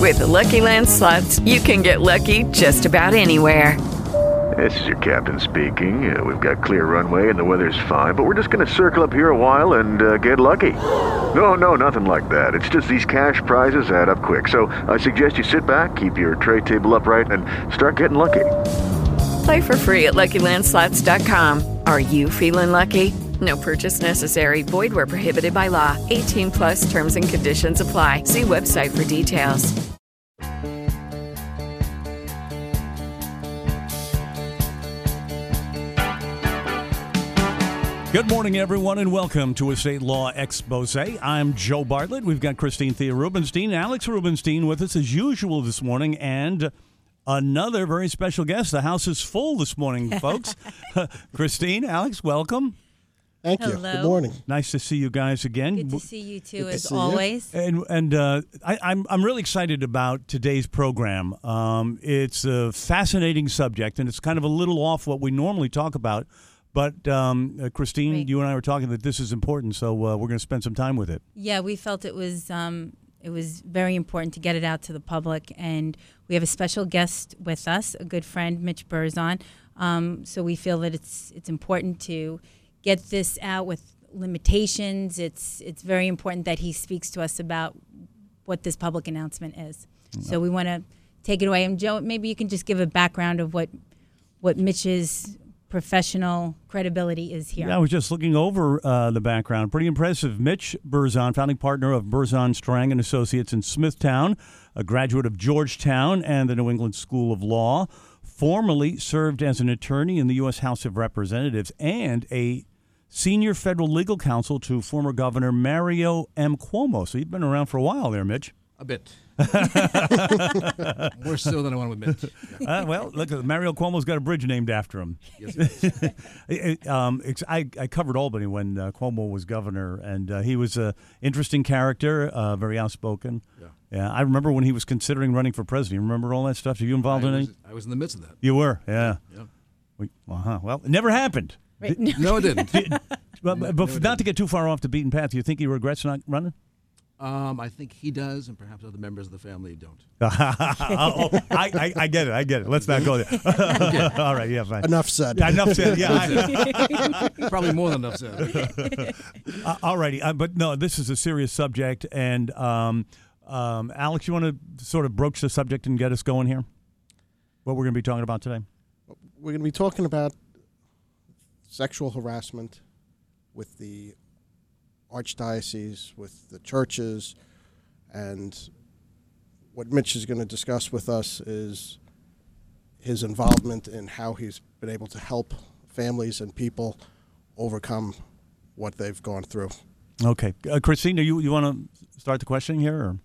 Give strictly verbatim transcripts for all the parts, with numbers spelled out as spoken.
With the Lucky Land Slots, you can get lucky just about anywhere. This is your captain speaking. Uh, we've got clear runway and the weather's fine, but we're just going to circle up here a while and uh, get lucky. No, no, nothing like that. It's just these cash prizes add up quick. So I suggest you sit back, keep your tray table upright, and start getting lucky. Play for free at Lucky Land Slots dot com. Are you feeling lucky? No purchase necessary. Void where prohibited by law. eighteen plus terms and conditions apply. See website for details. Good morning, everyone, and welcome to Estate Law Expose. I'm Joe Bartlett. We've got Christine Thea Rubenstein, Alex Rubenstein with us as usual this morning, and another very special guest. The house is full this morning, folks. Christine, Alex, welcome. Thank you. Hello. Good morning. Nice to see you guys again. Good to see you too, Good to as see you. always. And and uh, I, I'm I'm really excited about today's program. Um, it's a fascinating subject, and it's kind of a little off what we normally talk about. But um, uh, Christine, Great. you and I were talking that this is important, so uh, we're going to spend some time with it. Yeah, we felt it was um, it was very important to get it out to the public, and we have a special guest with us, a good friend, Mitch Burzon. Um, so we feel that it's it's important to get this out with limitations. It's it's very important that he speaks to us about what this public announcement is. Mm-hmm. So we want to take it away. And Joe, maybe you can just give a background of what what Mitch's professional credibility is here. Yeah, I was just looking over uh, the background. Pretty impressive. Mitch Burzon, founding partner of Burzon, Strang and Associates in Smithtown, a graduate of Georgetown and the New England School of Law, formerly served as an attorney in the U S House of Representatives and a senior federal legal counsel to former Governor Mario M. Cuomo. So you've been around for a while there, Mitch. A bit. More so than I want to admit. Uh, well, look, Mario Cuomo's got a bridge named after him. Yes, it It- um, it's, I, I covered Albany when uh, Cuomo was governor, and uh, he was an interesting character, uh, very outspoken. Yeah. Yeah, I remember when he was considering running for president. You remember all that stuff? Are you involved I in was, it? I was in the midst of that. You were, yeah. Yeah. We, uh-huh. Well, it never happened. Right. Did- No, it didn't. but, but no, it not to get too far off the beaten path, do you think he regrets not running? Um, I think he does, and perhaps other members of the family don't. oh, I, I, I get it. I get it. Let's not go there. All right. Yeah, fine. Enough said. Yeah, enough said. Yeah. I, Probably more than enough said. uh, all righty. Uh, but no, this is a serious subject. And um, um, Alex, you want to sort of broach the subject and get us going here? What we're going to be talking about today? We're going to be talking about sexual harassment with the archdiocese, with the churches, and what Mitch is going to discuss with us is his involvement in how he's been able to help families and people overcome what they've gone through. Okay. Uh, Christine, do you, you want to start the questioning here? Or?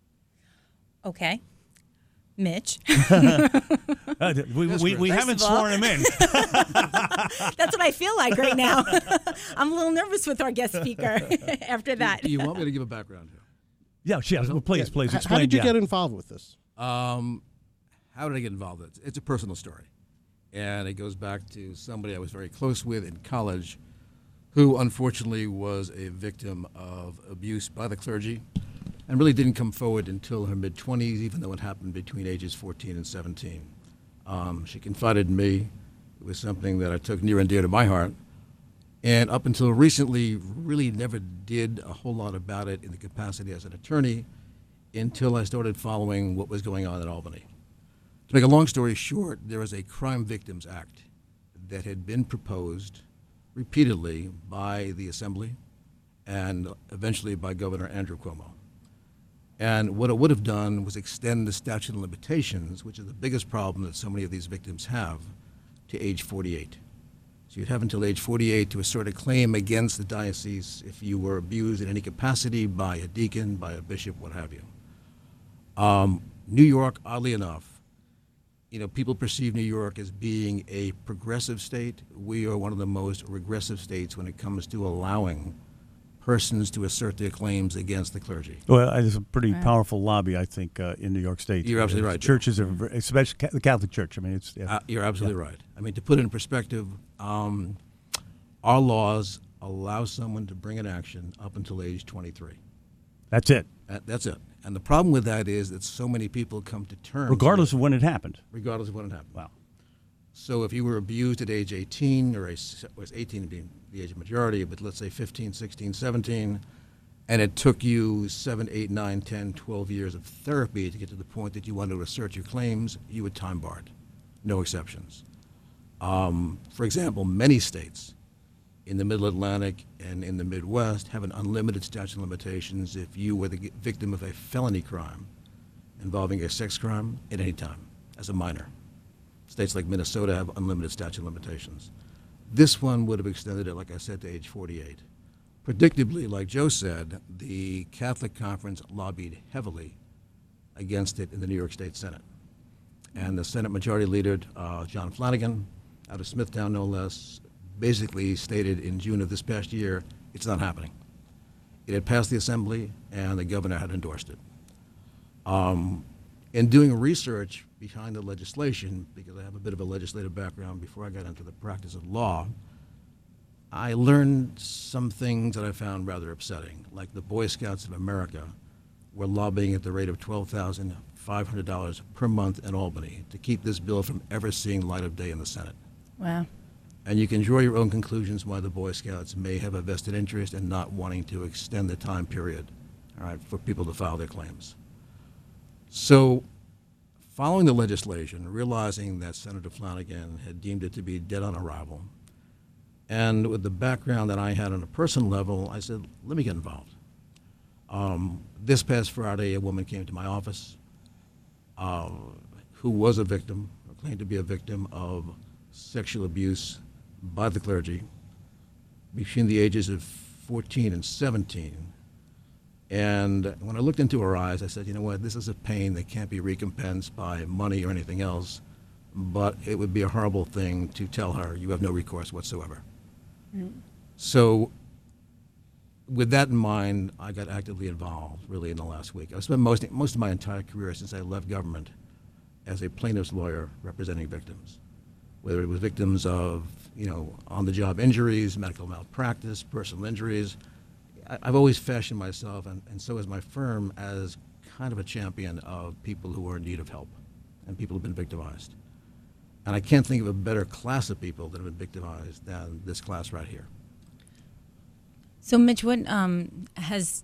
Okay. Mitch. Uh, we Yes, we, Chris. we First haven't of all- sworn him in. That's what I feel like right now. I'm a little nervous with our guest speaker after that. Do you want me to give a background here? Yeah, yeah. Well, please, please H- explain. How did you yeah. get involved with this? Um, how did I get involved? It's, it's a personal story. And it goes back to somebody I was very close with in college who unfortunately was a victim of abuse by the clergy and really didn't come forward until her mid-twenties, even though it happened between ages fourteen and seventeen. Um, she confided in me. It was something that I took near and dear to my heart. And up until recently, really never did a whole lot about it in the capacity as an attorney until I started following what was going on in Albany. To make a long story short, there is a Crime Victims Act that had been proposed repeatedly by the Assembly and eventually by Governor Andrew Cuomo. And what it would have done was extend the statute of limitations, which is the biggest problem that so many of these victims have, to age forty-eight. So you'd have until age forty-eight to assert a claim against the diocese if you were abused in any capacity by a deacon, by a bishop, what have you. Um, New York, oddly enough, you know, people perceive New York as being a progressive state. We are one of the most regressive states when it comes to allowing persons to assert their claims against the clergy. Well, it's a pretty powerful lobby, I think, uh, in New York State. You're absolutely right. Churches are, very- especially ca- the Catholic Church. I mean, it's yeah. Uh, you're absolutely right. I mean, to put it in perspective, um, our laws allow someone to bring an action up until age twenty-three. That's it. That, that's it. And the problem with that is that so many people come to terms Regardless with, of when it happened. regardless of when it happened. Wow. So if you were abused at age eighteen, or a, was eighteen being the age of majority, but let's say fifteen, sixteen, seventeen, and it took you seven, eight, nine, ten, twelve years of therapy to get to the point that you wanted to assert your claims, you were time barred. No exceptions. Um, for example, many states in the Middle Atlantic and in the Midwest have an unlimited statute of limitations if you were the victim of a felony crime involving a sex crime at any time as a minor. States like Minnesota have unlimited statute of limitations. This one would have extended it, like I said, to age forty-eight. Predictably, like Joe said, the Catholic Conference lobbied heavily against it in the New York State Senate. And the Senate Majority Leader, uh, John Flanagan, out of Smithtown no less, basically stated in June of this past year, it's not happening. It had passed the Assembly, and the governor had endorsed it. Um, in doing research behind the legislation, because I have a bit of a legislative background before I got into the practice of law, I learned some things that I found rather upsetting, like the Boy Scouts of America were lobbying at the rate of twelve thousand five hundred dollars per month in Albany to keep this bill from ever seeing light of day in the Senate. Wow. And you can draw your own conclusions why the Boy Scouts may have a vested interest in not wanting to extend the time period, all right, for people to file their claims. So, following the legislation, realizing that Senator Flanagan had deemed it to be dead on arrival, and with the background that I had on a personal level, I said, let me get involved. Um, this past Friday, a woman came to my office uh, who was a victim, or claimed to be a victim of sexual abuse by the clergy between the ages of fourteen and seventeen. And when I looked into her eyes, I said, you know what, this is a pain that can't be recompensed by money or anything else, but it would be a horrible thing to tell her you have no recourse whatsoever. Mm. So with that in mind, I got actively involved really in the last week. I spent most, most of my entire career since I left government as a plaintiff's lawyer representing victims, whether it was victims of, you know, on-the-job injuries, medical malpractice, personal injuries. I, I've always fashioned myself, and, and so has my firm, as kind of a champion of people who are in need of help and people who have been victimized. And I can't think of a better class of people that have been victimized than this class right here. So, Mitch, what um, has,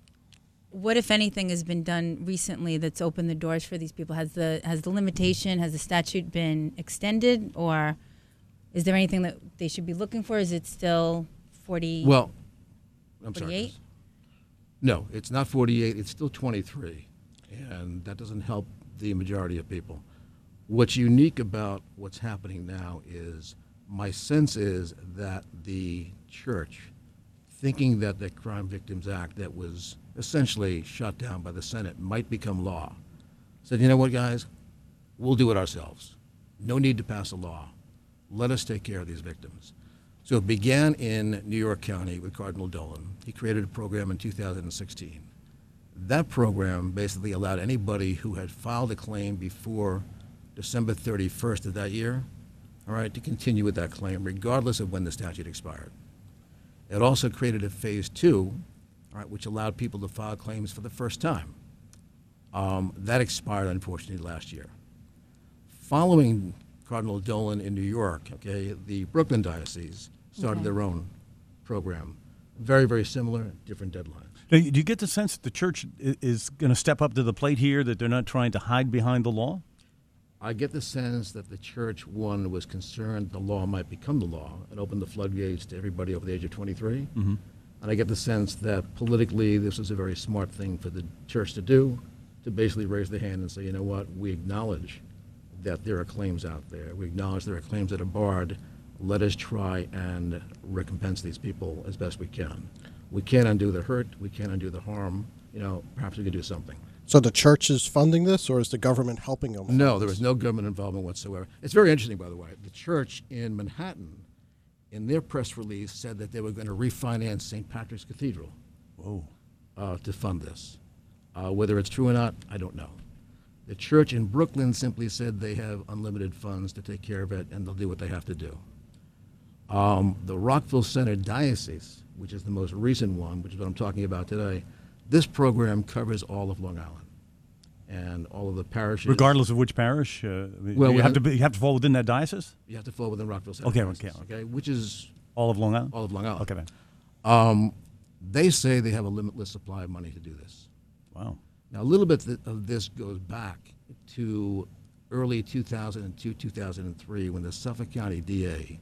what if anything has been done recently that's opened the doors for these people? Has the has the limitation, has the statute been extended, or is there anything that they should be looking for? Is it still forty? Well, I'm forty-eight? sorry. No, it's not forty-eight. It's still twenty-three, and that doesn't help the majority of people. What's unique about what's happening now is my sense is that the church, thinking that the Crime Victims Act that was essentially shot down by the Senate might become law, said, you know what, guys, we'll do it ourselves. No need to pass a law. Let us take care of these victims. So it began in New York County with Cardinal Dolan. He created a program in two thousand sixteen. That program basically allowed anybody who had filed a claim before December thirty-first of that year, all right, to continue with that claim regardless of when the statute expired. It also created a phase two, all right, which allowed people to file claims for the first time. Um, that expired, unfortunately, last year. Following Cardinal Dolan in New York, okay, the Brooklyn Diocese started okay. their own program. Very, very similar, different deadlines. Now, do you get the sense that the church is going to step up to the plate here, that they're not trying to hide behind the law? I get the sense that the church, one, was concerned the law might become the law and open the floodgates to everybody over the age of twenty-three. Mm-hmm. And I get the sense that politically this was a very smart thing for the church to do, to basically raise their hand and say, you know what, we acknowledge that there are claims out there. We acknowledge there are claims that are barred. Let us try and recompense these people as best we can. We can't undo the hurt. We can't undo the harm. You know, perhaps we can do something. So the church is funding this, or is the government helping them? No, there is no government involvement whatsoever. It's very interesting, by the way. The church in Manhattan, in their press release, said that they were going to refinance Saint Patrick's Cathedral Whoa. Uh, to fund this. Uh, whether it's true or not, I don't know. The church in Brooklyn simply said they have unlimited funds to take care of it, and they'll do what they have to do. Um, the Rockville Center Diocese, which is the most recent one, which is what I'm talking about today, This program covers all of Long Island and all of the parishes. Regardless of which parish, uh, Well, you we have have- to be, you have to fall within that diocese. You have to fall within Rockville Center. Okay, Diocese, okay, okay, which is All of Long Island. all of Long Island. Okay, man. Um, they say they have a limitless supply of money to do this. Wow. Now, a little bit th- of this goes back to early two thousand two, two thousand three, when the Suffolk County D A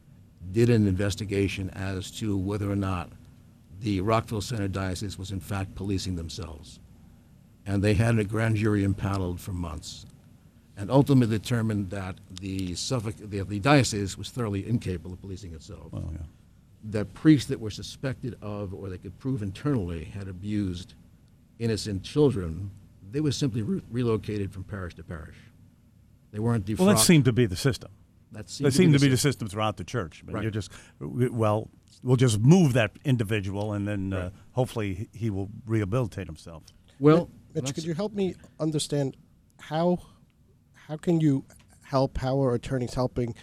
did an investigation as to whether or not the Rockville Center Diocese was in fact policing themselves. And they had a grand jury impaneled for months, and ultimately determined that the Suffolk, the, the diocese was thoroughly incapable of policing itself. Oh, yeah. That priests that were suspected of, or they could prove internally, had abused innocent children, they were simply re- relocated from parish to parish. They weren't defrocked. Well, that seemed to be the system. That seemed, That seemed to be the system. system throughout the church. But Right. you're just, well, we'll just move that individual, and then uh, Right. hopefully he will rehabilitate himself. Well, Mitch, that's- could you help me understand how how can you help, how are attorneys helping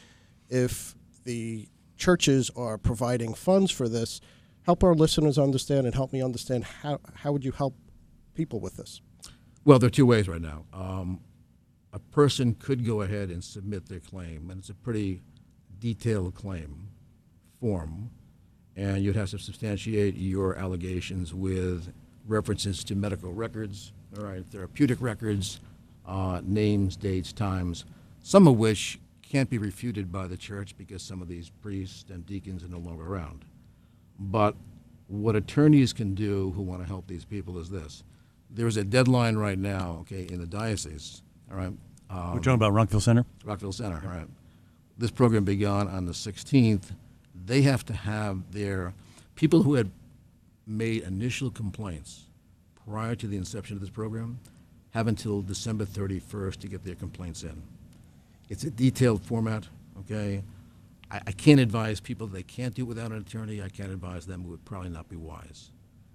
if the churches are providing funds for this? Help our listeners understand and help me understand how, how would you help people with this? Well, there are two ways right now. Um, a person could go ahead and submit their claim, and it's a pretty detailed claim form, and you'd have to substantiate your allegations with references to medical records, all right, therapeutic records, uh, names, dates, times, some of which can't be refuted by the church because some of these priests and deacons are no longer around. But what attorneys can do who want to help these people is this. There's a deadline right now, okay, in the diocese, all right? Um, We're talking about Rockville Center? Rockville Center, all right. This program began on the sixteenth. They have to have their people who had made initial complaints prior to the inception of this program have until December thirty-first to get their complaints in. It's a detailed format, okay? I, I can't advise people they can't do it without an attorney. I can't advise them. It would probably not be wise.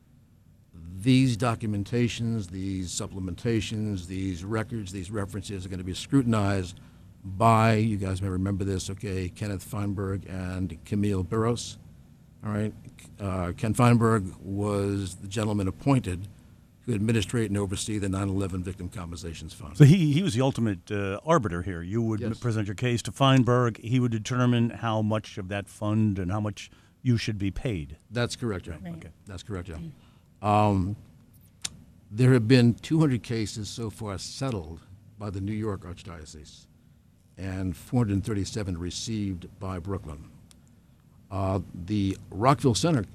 These documentations, these supplementations, these records, these references are going to be scrutinized by, you guys may remember this, okay, Kenneth Feinberg and Camille Burros. All right. Uh, Ken Feinberg was the gentleman appointed to administrate and oversee the nine eleven Victim Compensations Fund. So he, he was the ultimate uh, arbiter here. You would Yes. present your case to Feinberg. He would determine how much of that fund and how much you should be paid. That's correct, John. Right. Okay. That's correct, John. Um, there have been two hundred cases so far settled by the New York Archdiocese and four hundred thirty-seven received by Brooklyn. Uh, the Rockville Center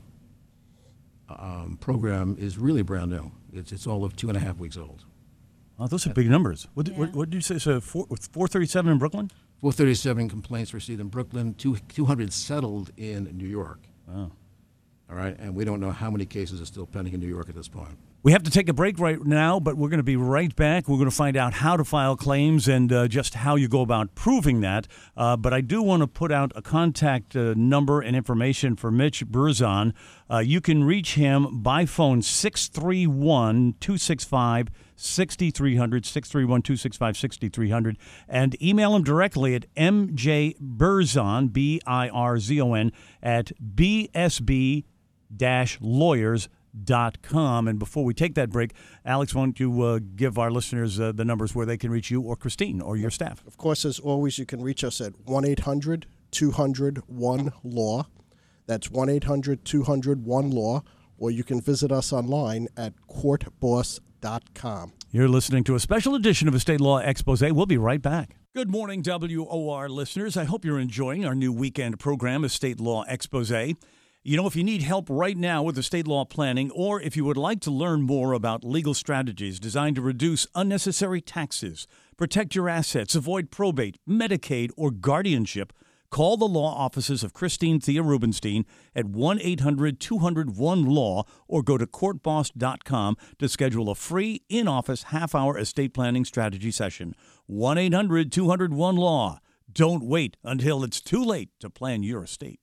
um, program is really brand new. It's, it's all of two and a half weeks old. Oh, those are big numbers. What, did- Yeah. what, what did you say? So four, four thirty-seven in Brooklyn? four hundred thirty-seven complaints received in Brooklyn, two, two hundred settled in New York. Wow. All right, and we don't know how many cases are still pending in New York at this point. We have to take a break right now, but we're going to be right back. We're going to find out how to file claims and uh, just how you go about proving that. Uh, but I do want to put out a contact uh, number and information for Mitch Burzon. Uh, you can reach him by phone six three one, two six five, six three zero zero, six three one, two six five, six three zero zero, and email him directly at m j burzon, B I R Z O N, at b s b dash lawyers dot com. And before we take that break, Alex, why don't you uh, give our listeners uh, the numbers where they can reach you or Christine or your staff? Of course, as always, you can reach us at one eight hundred two hundred one law. That's one eight hundred two hundred one law. Or you can visit us online at court boss dot com. You're listening to a special edition of a State Law Expose. We'll be right back. Good morning, W O R listeners. I hope you're enjoying our new weekend program, A State Law Expose. You know, if you need help right now with estate law planning, or if you would like to learn more about legal strategies designed to reduce unnecessary taxes, protect your assets, avoid probate, Medicaid, or guardianship, call the law offices of Christine Thea Rubenstein at one eight hundred two hundred one law or go to court boss dot com to schedule a free in-office half-hour estate planning strategy session. one eight hundred two hundred one law. Don't wait until it's too late to plan your estate.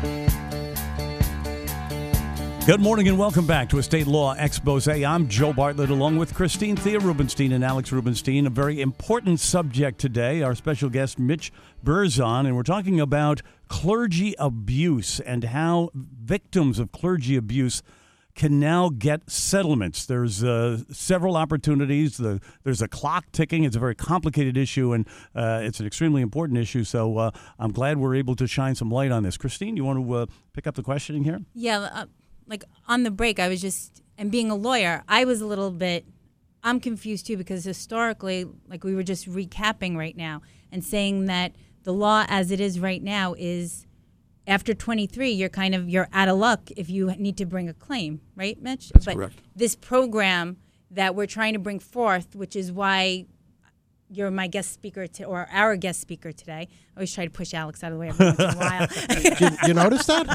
Good morning and welcome back to Estate Law Expose. I'm Joe Bartlett along with Christine Thea Rubenstein and Alex Rubenstein. A very important subject today. Our special guest, Mitch Burzon, and we're talking about clergy abuse and how victims of clergy abuse can now get settlements. There's uh, several opportunities. The, there's a clock ticking. It's a very complicated issue, and uh, it's an extremely important issue. So uh, I'm glad we're able to shine some light on this. Christine, you want to uh, pick up the questioning here? Yeah, uh, like on the break, I was just, and being a lawyer, I was a little bit, I'm confused too, because historically, like we were just recapping right now and saying that the law as it is right now is after twenty-three, you're kind of, you're out of luck if you need to bring a claim, right, Mitch? That's but correct. This program that we're trying to bring forth, which is why you're my guest speaker, to, or our guest speaker today. I always try to push Alex out of the way every once in a while. you, you notice that?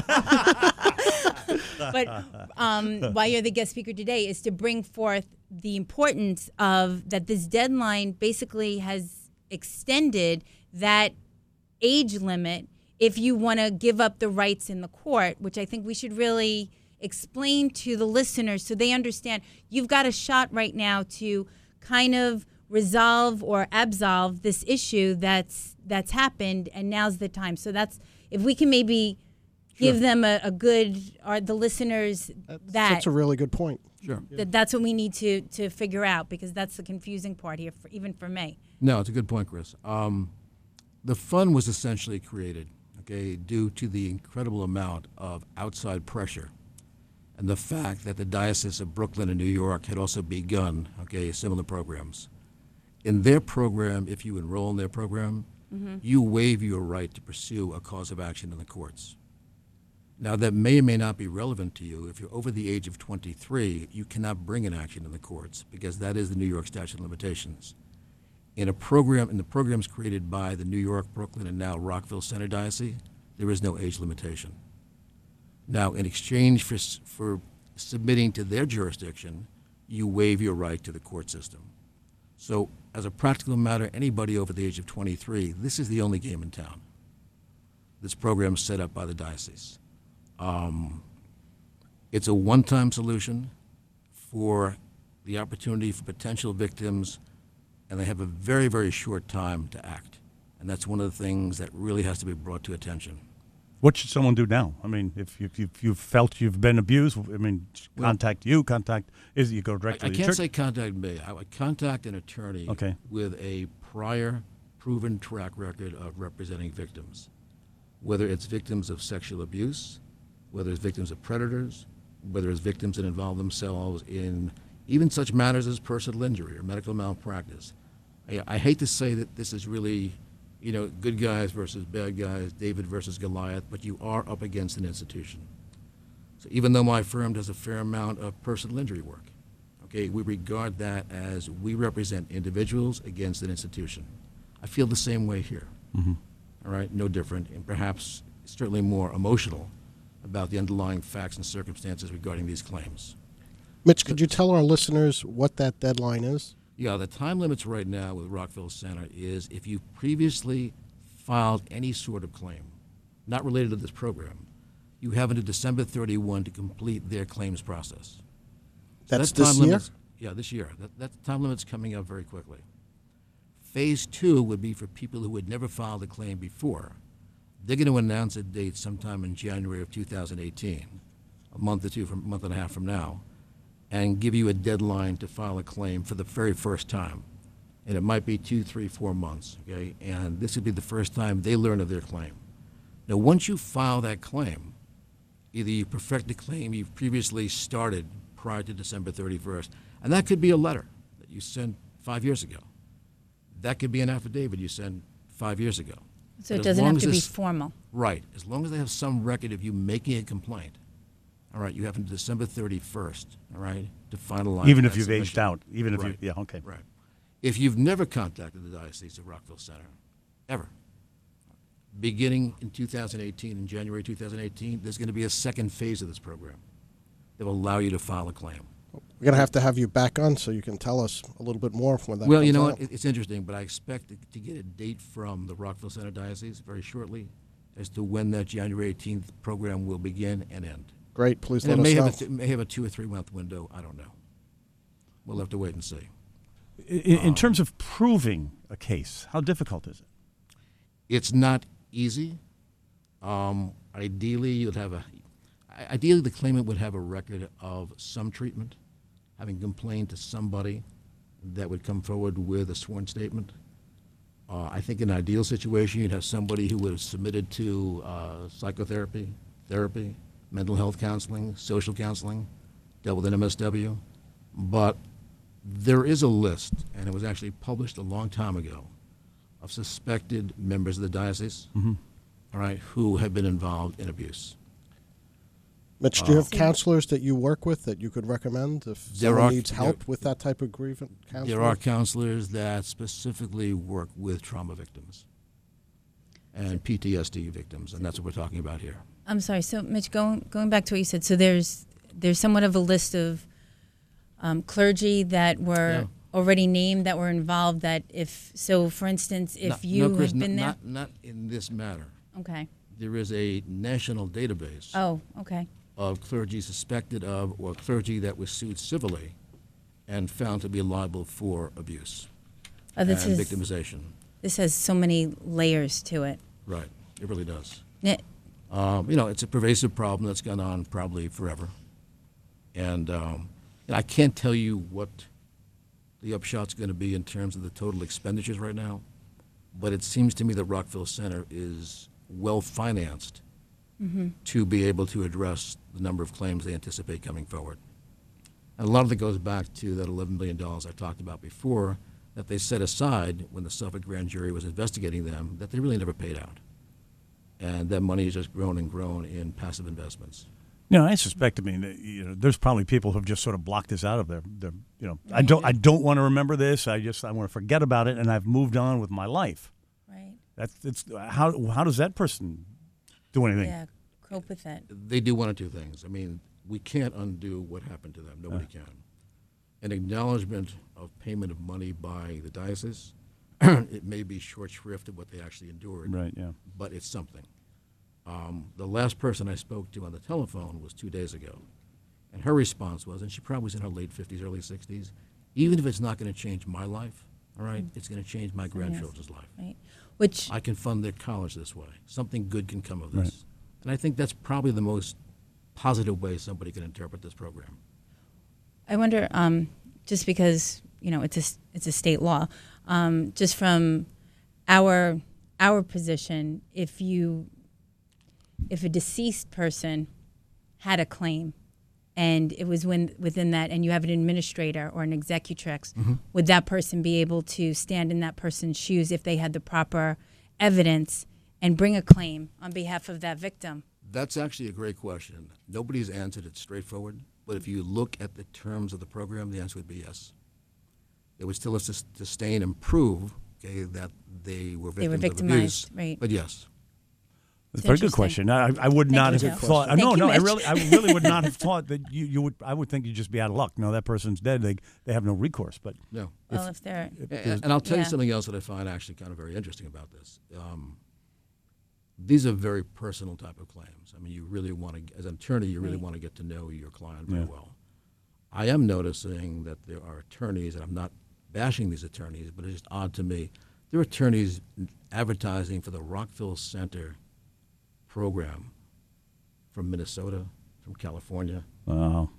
But um, why you're the guest speaker today is to bring forth the importance of that this deadline basically has extended that age limit if you want to give up the rights in the court, which I think we should really explain to the listeners so they understand. You've got a shot right now to kind of resolve or absolve this issue that's that's happened, and now's the time. So that's, if we can maybe give Sure. them a, a good, or the listeners that That's a really good point. Sure. that that's what we need to to figure out, because that's the confusing part here, for, even for me. No, it's a good point, Chris. Um, the fund was essentially created, okay, due to the incredible amount of outside pressure and the fact that the Diocese of Brooklyn and New York had also begun, okay, similar programs. In their program, if you enroll in their program, mm-hmm. you waive your right to pursue a cause of action in the courts. Now, that may or may not be relevant to you. If you're over the age of twenty-three, you cannot bring an action in the courts because that is the New York statute of limitations. In a program, in the programs created by the New York, Brooklyn, and now Rockville Center Diocese, there is no age limitation. Now, in exchange for for submitting to their jurisdiction, you waive your right to the court system. So, as a practical matter, anybody over the age of twenty-three, this is the only game in town. This program is set up by the diocese. Um, it's a one-time solution for the opportunity for potential victims, and they have a very, very short time to act. And that's one of the things that really has to be brought to attention. What should someone do now? I mean, if, you, if you've felt you've been abused, I mean, contact you, contact, is it you go directly I, I to the can't church? say contact me. I would contact an attorney Okay. with a prior proven track record of representing victims, whether it's victims of sexual abuse, whether it's victims of predators, whether it's victims that involve themselves in even such matters as personal injury or medical malpractice. I, I hate to say that this is really, you know, good guys versus bad guys, David versus Goliath, but you are up against an institution. So even though my firm does a fair amount of personal injury work, okay, we regard that as we represent individuals against an institution. I feel the same way here. Mm-hmm. All right, no different, and perhaps certainly more emotional about the underlying facts and circumstances regarding these claims. Mitch, could you tell our listeners what that deadline is? Yeah, the time limits right now with Rockville Center is if you've previously filed any sort of claim, not related to this program, you have until December thirty-first to complete their claims process. So That's that time this year? limit's- Yeah, this year. That, that time limit's coming up very quickly. Phase two would be for people who had never filed a claim before. They're going to announce a date sometime in January of two thousand eighteen, a month or two, from, a month and a half from now, and give you a deadline to file a claim for the very first time. And it might be two, three, four months, okay? And this would be the first time they learn of their claim. Now, once you file that claim, either you perfect the claim you've previously started prior to December thirty-first, and that could be a letter that you sent five years ago. That could be an affidavit you sent five years ago. So But it as doesn't long have as to be this- formal. Right. As long as they have some record of you making a complaint, all right, you have until December thirty-first, all right, to finalize Even if that you've aged submission. out, even if Right. you, yeah, okay. Right. If you've never contacted the Diocese of Rockville Center, ever, beginning in two thousand eighteen, in January two thousand eighteen, there's going to be a second phase of this program that will allow you to file a claim. We're going to have to have you back on so you can tell us a little bit more when that Well, you comes know out. what? It- It's interesting, but I expect to- to get a date from the Rockville Center Diocese very shortly as to when that January eighteenth program will begin and end. Great, please And it let may us know. have, a, it may have a two or three month window. I don't know. We'll have to wait and see. In, in terms of proving a case, how difficult is it? It's not easy. Um, ideally, you'd have a. I- ideally, the claimant would have a record of some treatment, having complained to somebody that would come forward with a sworn statement. Uh, I think in an ideal situation, you'd have somebody who would have submitted to uh, psychotherapy, therapy, mental health counseling, social counseling, dealt with an M S W. But there is a list, and it was actually published a long time ago, of suspected members of the diocese, Mm-hmm. all right, who have been involved in abuse. Mitch, do you have Uh, counselors that you work with that you could recommend if There someone are- needs help there- with that type of grievance counseling? There are counselors that specifically work with trauma victims and P T S D victims, and that's what we're talking about here. I'm sorry. So, Mitch, going going back to what you said, so there's there's somewhat of a list of um, clergy that were Yeah. already named that were involved. That if so, for instance, if Not- you no, Chris, have been not, there, Not, not in this matter. okay. There is a national database Oh, okay. of clergy suspected of or clergy that was sued civilly and found to be liable for abuse Oh, this and is victimization. this has so many layers to it. Right, it really does. Yeah. Um, you know, it's a pervasive problem that's gone on probably forever. And, um, and I can't tell you what the upshot's going to be in terms of the total expenditures right now, but it seems to me that Rockville Center is well-financed to be able to address the number of claims they anticipate coming forward. And a lot of it goes back to that eleven million dollars I talked about before that they set aside when the Suffolk grand jury was investigating them that they really never paid out. And that money has just grown and grown in passive investments. You know, I suspect. I mean, that, you know, there's probably people who've just sort of blocked this out of their, their you know, I don't, I don't want to remember this. I just, I want to forget about it, and I've moved on with my life. Right. That's, it's how, how does that person do anything? Yeah. Cope with that. They do one or two things. I mean, we can't undo what happened to them. Nobody can. An acknowledgement of payment of money by the diocese, it may be short shrift of what they actually endured, Right. Yeah. but it's something. Um, the last person I spoke to on the telephone was two days ago, and her response was, and she probably was in her late fifties, early sixties, even if it's not going to change my life, all right, it's going to change my grandchildren's life. Right. Which I can fund their college this way. Something good can come of this. Right. And I think that's probably the most positive way somebody can interpret this program. I wonder, um, just because you know it's a it's a state law, um, just from our our position, if you if a deceased person had a claim, and it was when, within that, and you have an administrator or an executrix, Mm-hmm. would that person be able to stand in that person's shoes if they had the proper evidence and bring a claim on behalf of that victim? That's actually a great question. Nobody's answered it straightforward, but if you look at the terms of the program, the answer would be yes. They would still have to sustain and prove, okay, that they were victims They were of victimized, abuse. right. But yes. That's a very good interesting. question. I, I would Thank not you, have Joe. thought. Thank no, you, no, I Mitch. really, I really would not have thought that you, you would. I would think you'd just be out of luck. No, that person's dead. They, they have no recourse. But No. Well, if, they're And, and I'll tell Yeah. you something else that I find actually kind of very interesting about this. Um, these are very personal type of claims. I mean, you really want to, as an attorney, you really Right. want to get to know your client very Yeah. well. I am noticing that there are attorneys, and I'm not bashing these attorneys, but it's just odd to me. There are attorneys advertising for the Rockville Center program from Minnesota, from California. wow.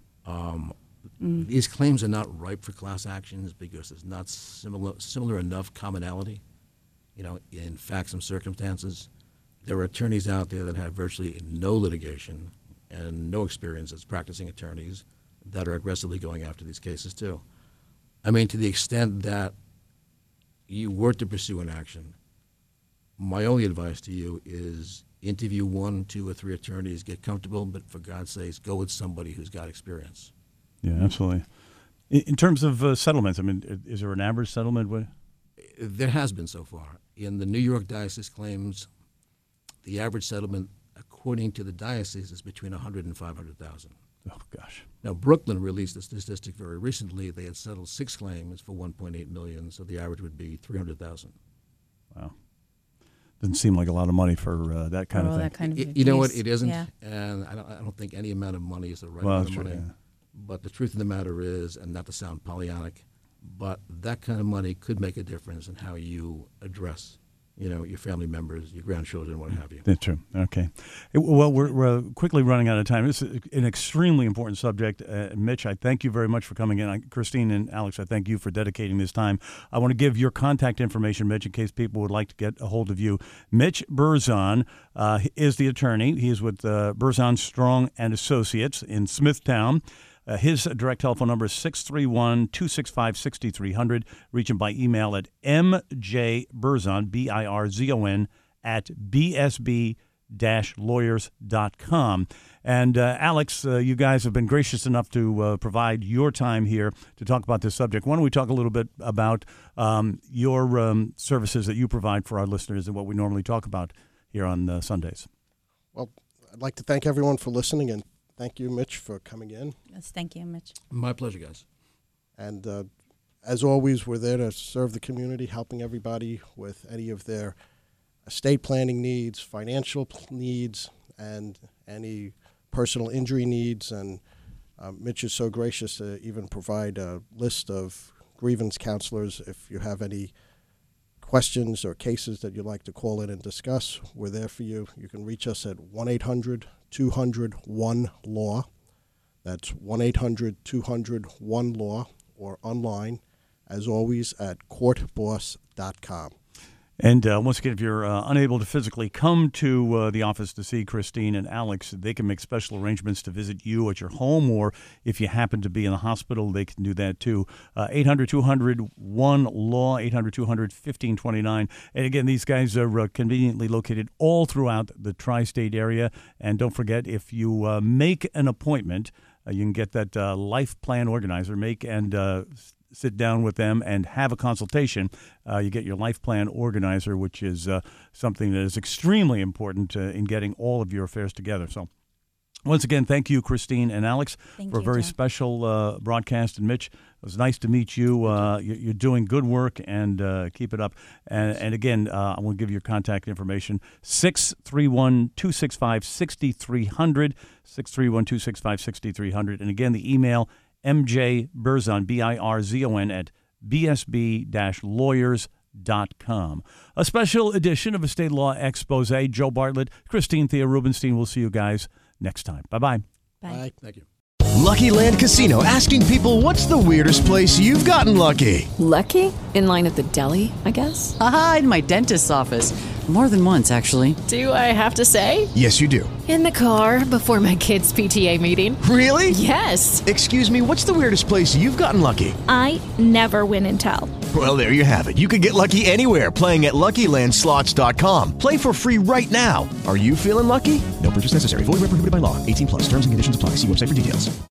These claims are not ripe for class actions because there's not similar similar enough commonality, you know, in facts and circumstances. There are attorneys out there that have virtually no litigation and no experience as practicing attorneys that are aggressively going after these cases too. I mean, to the extent that you were to pursue an action, my only advice to you is interview one, two, or three attorneys, get comfortable, but for God's sakes, go with somebody who's got experience. Yeah, absolutely. In, in terms of uh, settlements, I mean, i- is there an average settlement? What- There has been so far. In the New York diocese claims, the average settlement, according to the diocese, is between one hundred and five hundred thousand. Oh gosh. Now, Brooklyn released a statistic very recently. They had settled six claims for one point eight million dollars, so the average would be three hundred thousand. Wow. Doesn't seem like a lot of money for uh, that kind for all of thing. that kind of Y- You know what? abuse. It isn't, Yeah. and I don't, I don't think any amount of money is the right Well, amount that's of true, money. yeah. But the truth of the matter is, and not to sound Pollyannic, but that kind of money could make a difference in how you address, you know, your family members, your grandchildren, what have you. That's true. Okay. It- well, we're, we're quickly running out of time. This is an extremely important subject. Uh, Mitch, I thank you very much for coming in. I, Christine and Alex, I thank you for dedicating this time. I want to give your contact information, Mitch, in case people would like to get a hold of you. Mitch Burzon uh, is the attorney. He is with uh, Burzon Strong and Associates in Smithtown. Uh, his direct telephone number is six three one, two six five, six three zero zero. Reach him by email at m j burzon, B I R Z O N, at b s b dash lawyers dot com. And uh, Alex, uh, you guys have been gracious enough to uh, provide your time here to talk about this subject. Why don't we talk a little bit about um, your um, services that you provide for our listeners and what we normally talk about here on uh, Sundays? Well, I'd like to thank everyone for listening, and thank you, Mitch, for coming in. Yes, thank you, Mitch. My pleasure, guys. And uh, as always, we're there to serve the community, helping everybody with any of their estate planning needs, financial p- needs, and any personal injury needs. And uh, Mitch is so gracious to even provide a list of grievance counselors. If you have any questions or cases that you'd like to call in and discuss, we're there for you. You can reach us at one eight hundred two hundred one law. That's one eight hundred two hundred one law, or online, as always, at court boss dot com. And uh, once again, if you're uh, unable to physically come to uh, the office to see Christine and Alex, they can make special arrangements to visit you at your home, or if you happen to be in the hospital, they can do that too. Uh, eight hundred two hundred one law, eight hundred two hundred fifteen twenty-nine. And again, these guys are uh, conveniently located all throughout the tri-state area. And don't forget, if you uh, make an appointment, uh, you can get that uh, life plan organizer, make and uh, sit down with them and have a consultation. Uh, you get your life plan organizer, which is uh, something that is extremely important uh, in getting all of your affairs together. So once again, thank you, Christine and Alex, Thank for a you, very John. special uh, broadcast. And Mitch, it was nice to meet you. Uh, you- you're doing good work, and uh, keep it up. And, and again, uh, I want to give you your contact information, six three one, two six five, six three zero zero, six three one, two six five, six three zero zero. And again, the email, M J Burzon, B I R Z O N, at b s b dash lawyers dot com. A special edition of Estate Law Expose. Joe Bartlett, Christine Thea Rubenstein. We'll see you guys next time. Bye-bye. Bye. Bye. Thank you. Lucky Land Casino, asking people, what's the weirdest place you've gotten lucky? Lucky? In line at the deli, I guess? Aha, in my dentist's office. More than once, actually. Do I have to say? Yes, you do. In the car before my kids' P T A meeting. Really? Yes. Excuse me, what's the weirdest place you've gotten lucky? I never win and tell. Well, there you have it. You can get lucky anywhere, playing at lucky land slots dot com. Play for free right now. Are you feeling lucky? No purchase necessary. Void where prohibited by law. eighteen plus. Terms and conditions apply. See website for details.